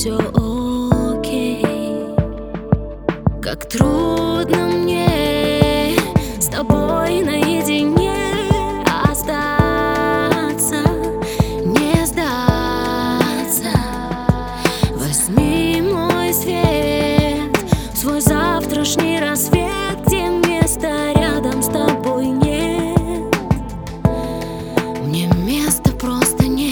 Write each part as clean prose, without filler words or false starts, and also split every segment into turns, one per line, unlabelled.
все окей. Как трудно мне с тобой наедине остаться, не сдаться. Возьми мой свет в свой завтрашний рассвет, где места рядом с тобой нет. Мне места просто нет.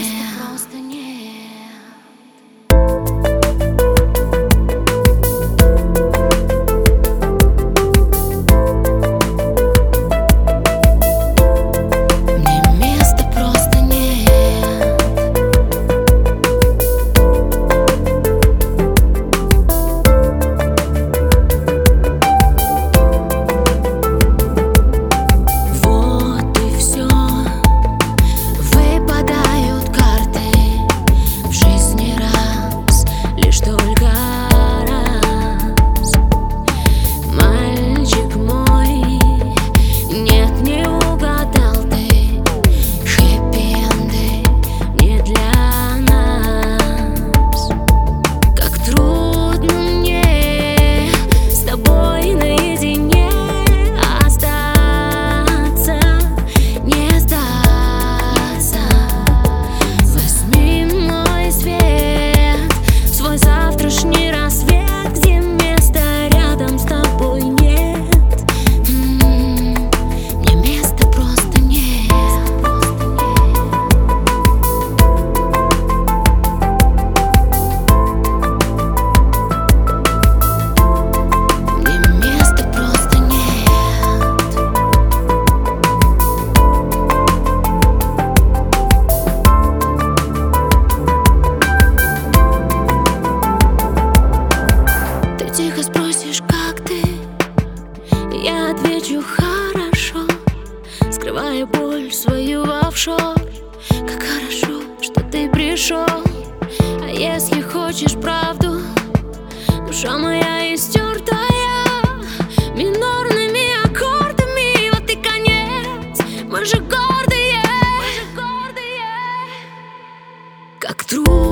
Тихо спросишь, как ты? Я отвечу хорошо, скрывая боль свою в офшор. Как хорошо, что ты пришел. А если хочешь правду, душа моя истертая минорными аккордами. Вот и конец, мы же гордые. Как трудно